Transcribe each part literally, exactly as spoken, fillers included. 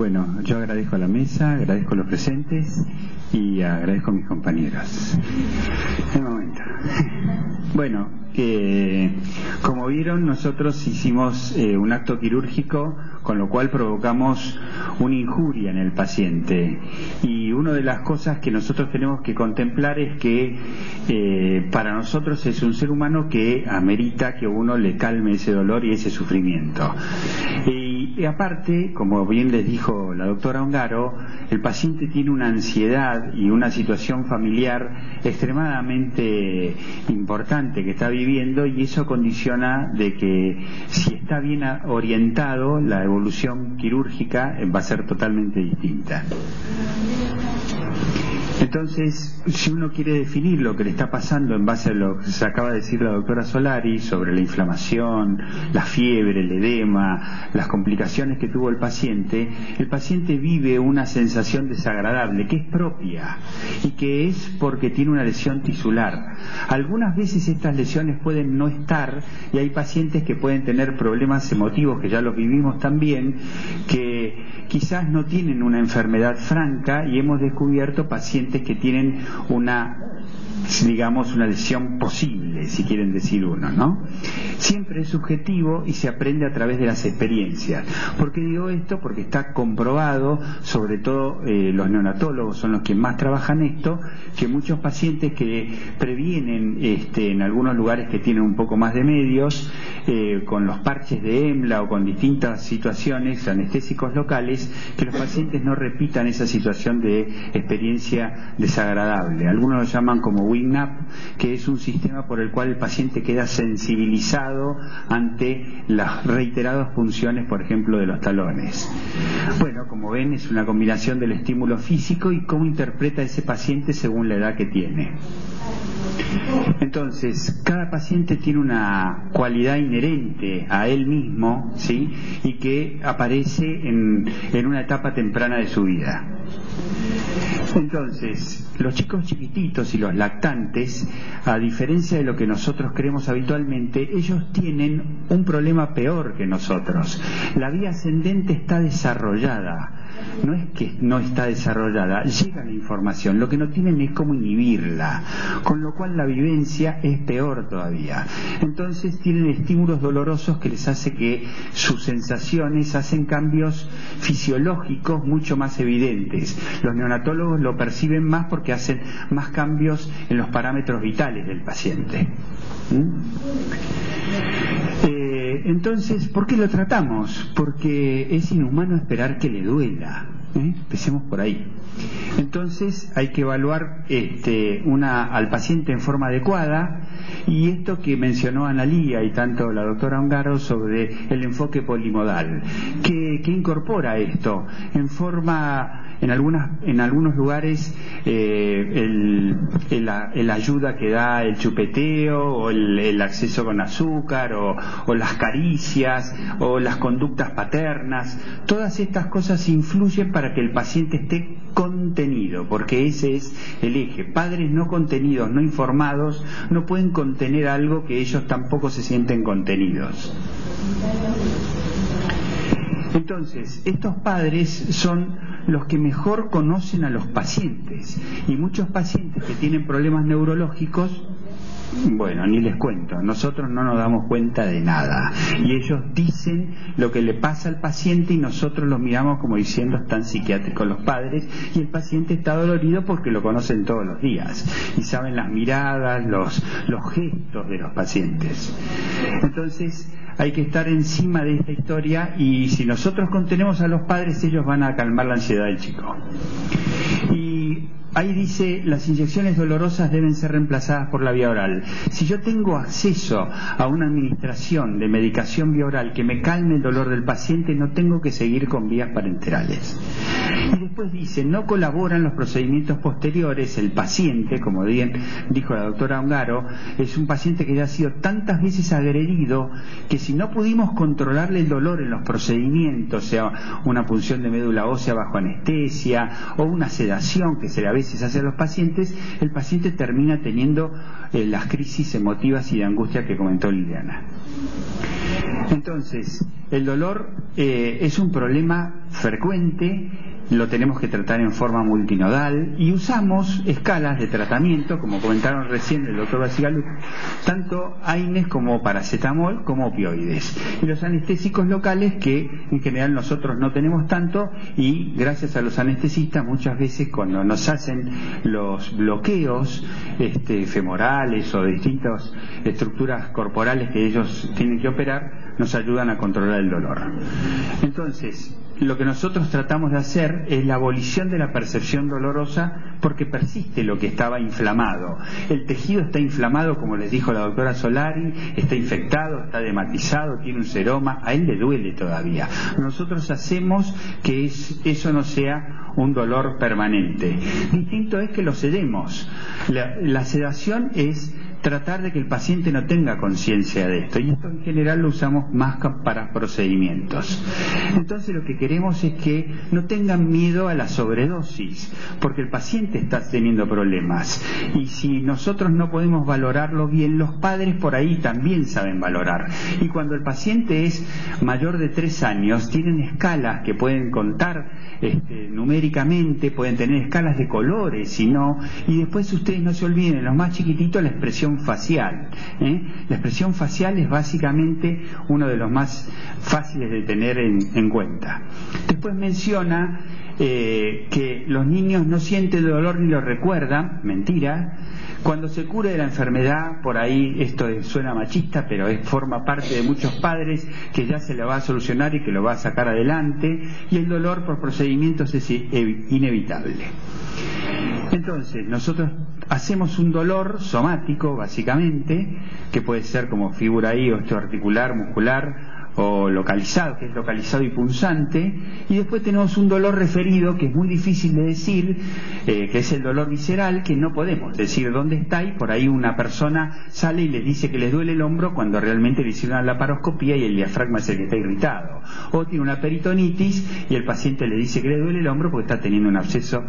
Bueno, yo agradezco a la mesa, agradezco a los presentes y agradezco a mis compañeros. Un momento. Bueno, eh, como vieron, nosotros hicimos eh, un acto quirúrgico, con lo cual provocamos una injuria en el paciente. Y una de las cosas que nosotros tenemos que contemplar es que eh, para nosotros es un ser humano que amerita que uno le calme ese dolor y ese sufrimiento. Y, y aparte, como bien les dijo la doctora Ongaro, el paciente tiene una ansiedad y una situación familiar extremadamente importante que está viviendo, y eso condiciona de que si está bien orientado, la evolución quirúrgica va a ser totalmente distinta. Entonces, si uno quiere definir lo que le está pasando en base a lo que se acaba de decir la doctora Solari sobre la inflamación, la fiebre, el edema, las complicaciones que tuvo el paciente, el paciente vive una sensación desagradable que es propia y que es porque tiene una lesión tisular. Algunas veces estas lesiones pueden no estar, y hay pacientes que pueden tener problemas emotivos, que ya los vivimos también, que quizás no tienen una enfermedad franca, y hemos descubierto pacientes que tienen una, digamos, una lesión posible, si quieren decir uno, ¿no? Siempre es subjetivo y se aprende a través de las experiencias. ¿Por qué digo esto? Porque está comprobado, sobre todo eh, los neonatólogos son los que más trabajan esto, que muchos pacientes que previenen este, en algunos lugares que tienen un poco más de medios, eh, con los parches de EMLA o con distintas situaciones anestésicos locales, que los pacientes no repitan esa situación de experiencia desagradable. Algunos lo llaman como WINAP, que es un sistema por el cual el paciente queda sensibilizado ante las reiteradas punciones, por ejemplo, de los talones. Bueno, como ven, es una combinación del estímulo físico y cómo interpreta ese paciente según la edad que tiene. Entonces, cada paciente tiene una cualidad inherente a él mismo, ¿sí? Y que aparece en, en una etapa temprana de su vida. Entonces, los chicos chiquititos y los lactantes, a diferencia de lo que nosotros creemos habitualmente, ellos tienen un problema peor que nosotros. La vía ascendente está desarrollada. No es que no está desarrollada, llega la información, lo que no tienen es cómo inhibirla, con lo cual la vivencia es peor todavía. Entonces tienen estímulos dolorosos que les hace que sus sensaciones hacen cambios fisiológicos mucho más evidentes. Los neonatólogos lo perciben más porque hacen más cambios en los parámetros vitales del paciente. ¿Mm? Eh, entonces, ¿por qué lo tratamos? Porque es inhumano esperar que le duela. ¿Eh? Empecemos por ahí. Entonces hay que evaluar este, una, al paciente en forma adecuada, y esto que mencionó Analía y tanto la doctora Ongaro sobre el enfoque polimodal, que, que incorpora esto en forma, en algunas, en algunos lugares eh, el, el, el ayuda que da el chupeteo o el, el acceso con azúcar o, o las caricias o las conductas paternas. Todas estas cosas influyen para que el paciente esté contenido, porque ese es el eje. Padres no contenidos, no informados, no pueden contener algo que ellos tampoco se sienten contenidos. Entonces, estos padres son los que mejor conocen a los pacientes, y muchos pacientes que tienen problemas neurológicos, bueno, ni les cuento, nosotros no nos damos cuenta de nada, y ellos dicen lo que le pasa al paciente y nosotros los miramos como diciendo están psiquiátricos los padres, y el paciente está dolorido porque lo conocen todos los días y saben las miradas, los, los gestos de los pacientes. Entonces hay que estar encima de esta historia, y si nosotros contenemos a los padres, ellos van a calmar la ansiedad del chico. Y ahí dice, las inyecciones dolorosas deben ser reemplazadas por la vía oral. Si yo tengo acceso a una administración de medicación vía oral que me calme el dolor del paciente, no tengo que seguir con vías parenterales. Y después dice, no colaboran los procedimientos posteriores. El paciente, como bien dijo la doctora Ongaro, es un paciente que ya ha sido tantas veces agredido que si no pudimos controlarle el dolor en los procedimientos, sea una punción de médula ósea bajo anestesia o una sedación que se le a veces hace a los pacientes, el paciente termina teniendo eh, las crisis emotivas y de angustia que comentó Liliana. Entonces, el dolor eh, es un problema frecuente, lo tenemos que tratar en forma multinodal y usamos escalas de tratamiento, como comentaron recién el doctor Basigaluc, tanto A I N E S como paracetamol como opioides. Y los anestésicos locales que en general nosotros no tenemos tanto, y gracias a los anestesistas muchas veces cuando nos hacen los bloqueos este, femorales o de distintas estructuras corporales que ellos tienen que operar, nos ayudan a controlar el dolor. Entonces, lo que nosotros tratamos de hacer es la abolición de la percepción dolorosa porque persiste lo que estaba inflamado. El tejido está inflamado, como les dijo la doctora Solari, está infectado, está dematizado, tiene un seroma, a él le duele todavía. Nosotros hacemos que es, eso no sea un dolor permanente. Distinto es que lo sedemos. La, la sedación es tratar de que el paciente no tenga conciencia de esto, y esto en general lo usamos más para procedimientos. Entonces lo que queremos es que no tengan miedo a la sobredosis, porque el paciente está teniendo problemas, y si nosotros no podemos valorarlo bien, los padres por ahí también saben valorar. Y cuando el paciente es mayor de tres años, tienen escalas que pueden contar este, numéricamente, pueden tener escalas de colores, y no, y después ustedes no se olviden, los más chiquititos, la expresión facial. ¿eh? La expresión facial es básicamente uno de los más fáciles de tener en, en cuenta. Después menciona eh, que los niños no sienten dolor ni lo recuerdan, mentira. Cuando se cure de la enfermedad, por ahí esto suena machista, pero es, forma parte de muchos padres que ya se lo va a solucionar y que lo va a sacar adelante, y el dolor por procedimientos es inevitable. Entonces, nosotros hacemos un dolor somático, básicamente, que puede ser como figura ahí, osteoarticular, muscular, o localizado, que es localizado y punzante, y después tenemos un dolor referido que es muy difícil de decir, eh, que es el dolor visceral, que no podemos decir dónde está, y por ahí una persona sale y le dice que le duele el hombro cuando realmente le hicieron la laparoscopía y el diafragma es el que está irritado, o tiene una peritonitis y el paciente le dice que le duele el hombro porque está teniendo un absceso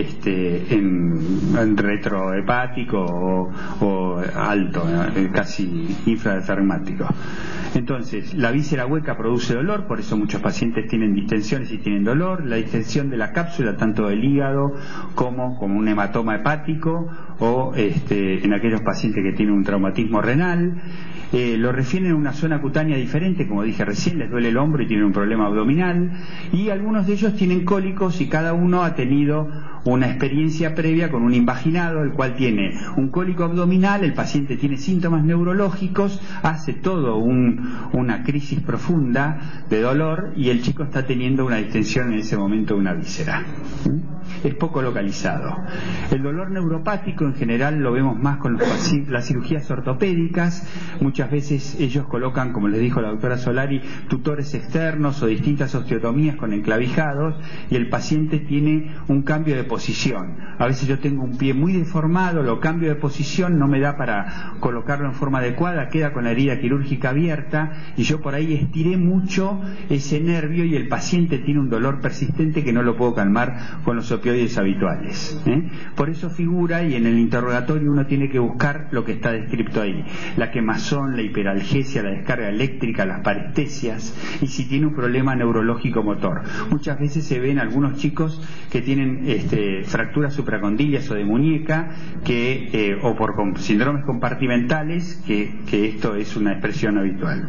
este, en, en retrohepático o, o alto, eh, casi infradiafragmático. Entonces, la víscera hueca produce dolor, por eso muchos pacientes tienen distensiones y tienen dolor. La distensión de la cápsula, tanto del hígado como, como un hematoma hepático, o este, en aquellos pacientes que tienen un traumatismo renal. Eh, lo refieren a una zona cutánea diferente, como dije recién, les duele el hombro y tienen un problema abdominal, y algunos de ellos tienen cólicos y cada uno ha tenido una experiencia previa con un invaginado, el cual tiene un cólico abdominal, el paciente tiene síntomas neurológicos, hace todo un, una crisis profunda de dolor y el chico está teniendo una distensión en ese momento de una víscera. ¿Mm? Es poco localizado. El dolor neuropático en general lo vemos más con los, las cirugías ortopédicas. Muchas veces ellos colocan, como les dijo la doctora Solari, tutores externos o distintas osteotomías con enclavijados, y el paciente tiene un cambio de posición. A veces yo tengo un pie muy deformado, lo cambio de posición, no me da para colocarlo en forma adecuada, queda con la herida quirúrgica abierta, y yo por ahí estiré mucho ese nervio y el paciente tiene un dolor persistente que no lo puedo calmar con los opioides habituales. ¿eh? Por eso figura, y en el interrogatorio uno tiene que buscar lo que está descrito ahí: la quemazón, la hiperalgesia, la descarga eléctrica, las parestesias, y si tiene un problema neurológico motor. Muchas veces se ven algunos chicos que tienen este, fracturas supracondilias o de muñeca, que eh, o por com- síndromes compartimentales, que, que esto es una expresión habitual.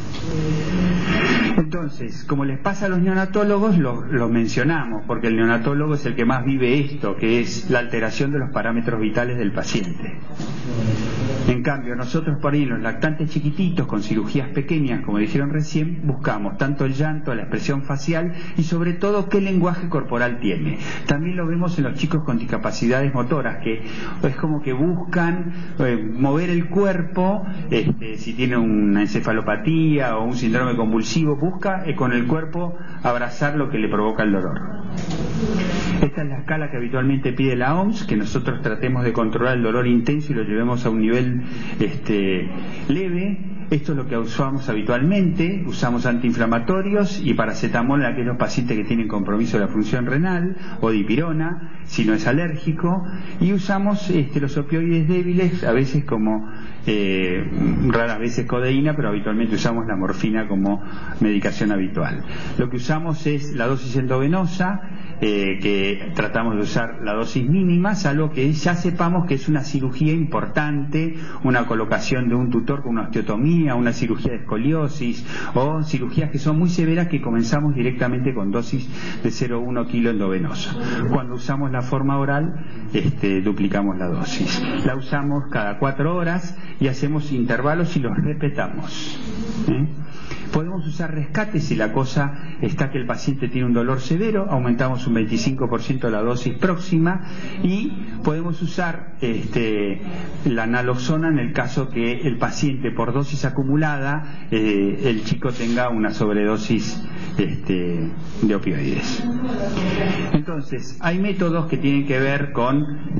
Entonces, como les pasa a los neonatólogos, lo, lo mencionamos, porque el neonatólogo es el que más vive esto, que es la alteración de los parámetros vitales del paciente. En cambio, nosotros por ahí, los lactantes chiquititos, con cirugías pequeñas, como dijeron recién, buscamos tanto el llanto, la expresión facial y sobre todo qué lenguaje corporal tiene. También lo vemos en los chicos con discapacidades motoras, que es como que buscan eh, mover el cuerpo, este, si tiene una encefalopatía o un síndrome convulsivo, busca eh, con el cuerpo abrazar lo que le provoca el dolor. Esta es la escala que habitualmente pide la O M S, que nosotros tratemos de controlar el dolor intenso y lo llevemos a un nivel este, leve. esto es lo que usamos habitualmente, usamos antiinflamatorios y paracetamol en aquellos pacientes que tienen compromiso de la función renal, o dipirona, si no es alérgico, y usamos este, los opioides débiles, a veces como, eh, raras veces codeína, pero habitualmente usamos la morfina como medicación habitual. Lo que usamos es la dosis endovenosa, eh, que tratamos de usar la dosis mínima, salvo que ya sepamos que es una cirugía importante, una colocación de un tutor con una osteotomía, una cirugía de escoliosis, o cirugías que son muy severas que comenzamos directamente con dosis de cero coma uno kilo endovenosa. Cuando usamos la forma oral, este, duplicamos la dosis. La usamos cada cuatro horas y hacemos intervalos y los repetamos. ¿Eh? Podemos usar rescate si la cosa está que el paciente tiene un dolor severo, aumentamos un veinticinco por ciento la dosis próxima, y podemos usar este, la naloxona en el caso que el paciente por dosis acumulada, eh, el chico tenga una sobredosis este, de opioides. Entonces, hay métodos que tienen que ver con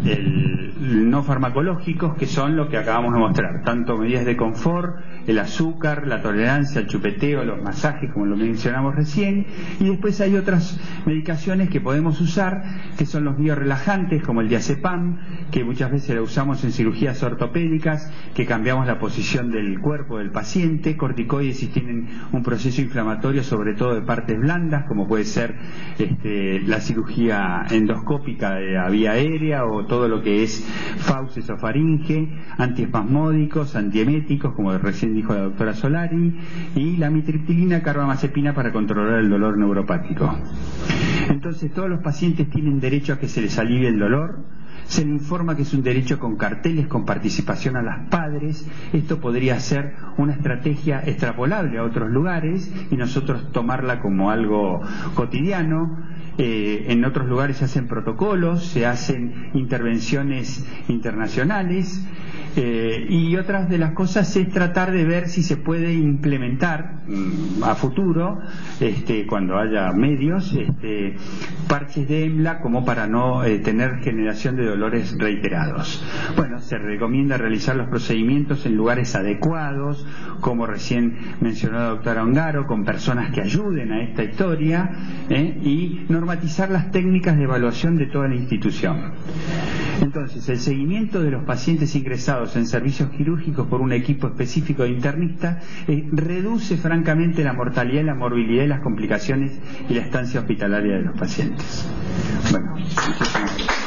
el no farmacológicos, que son lo que acabamos de mostrar, tanto medidas de confort, el azúcar, la tolerancia al chupeteo, los masajes, como lo mencionamos recién, y después hay otras medicaciones que podemos usar, que son los biorelajantes, como el diazepam, que muchas veces lo usamos en cirugías ortopédicas, que cambiamos la posición del cuerpo del paciente, corticoides si tienen un proceso inflamatorio, sobre todo de partes blandas, como puede ser este, la cirugía endoscópica de la vía aérea, o todo lo que es fauces o faringe, antiespasmódicos, antieméticos, como recién dijo la doctora Solari, y la amitriptilina, carbamazepina para controlar el dolor neuropático. Entonces, todos los pacientes tienen derecho a que se les alivie el dolor. Se le informa que es un derecho con carteles con participación a las padres. Esto podría ser una estrategia extrapolable a otros lugares y nosotros tomarla como algo cotidiano. Eh, en otros lugares se hacen protocolos, se hacen intervenciones internacionales, eh, y otras de las cosas es tratar de ver si se puede implementar mmm, a futuro, este, cuando haya medios, este, parches de EMLA como para no eh, tener generación de dolores reiterados. Bueno, se recomienda realizar los procedimientos en lugares adecuados, como recién mencionó la doctora Ongaro, con personas que ayuden a esta historia, eh, y normatizar las técnicas de evaluación de toda la institución. Entonces, el seguimiento de los pacientes ingresados en servicios quirúrgicos por un equipo específico de internistas eh, reduce francamente la mortalidad, la morbilidad y las complicaciones y la estancia hospitalaria de los pacientes. Bueno, muchísimas gracias.